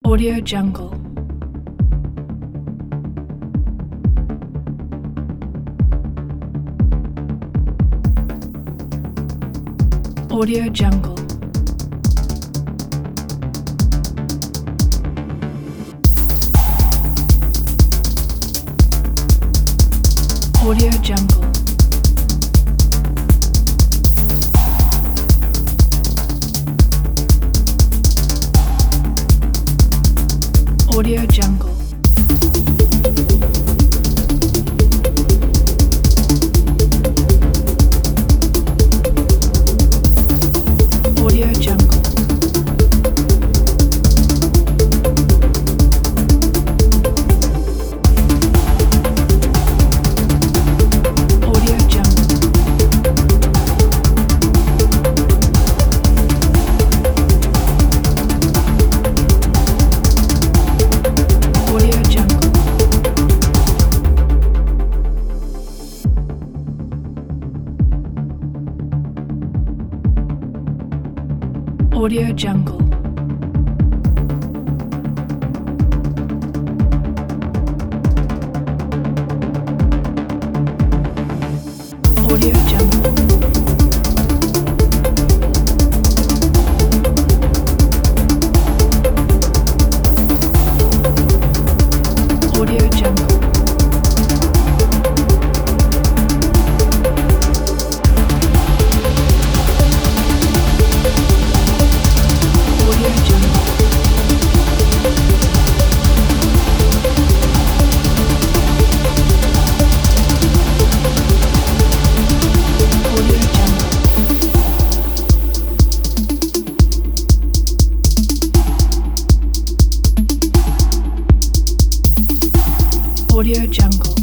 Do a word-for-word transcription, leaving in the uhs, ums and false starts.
Audio Jungle. Audio Jungle. Audio Jungle. Audio Jungle. Audio Jungle. Audio Jungle. Audio Jungle. Audio Jungle. Audio Jungle. Audio Jungle. Audio Jungle. Audio Jungle. Audio Jungle.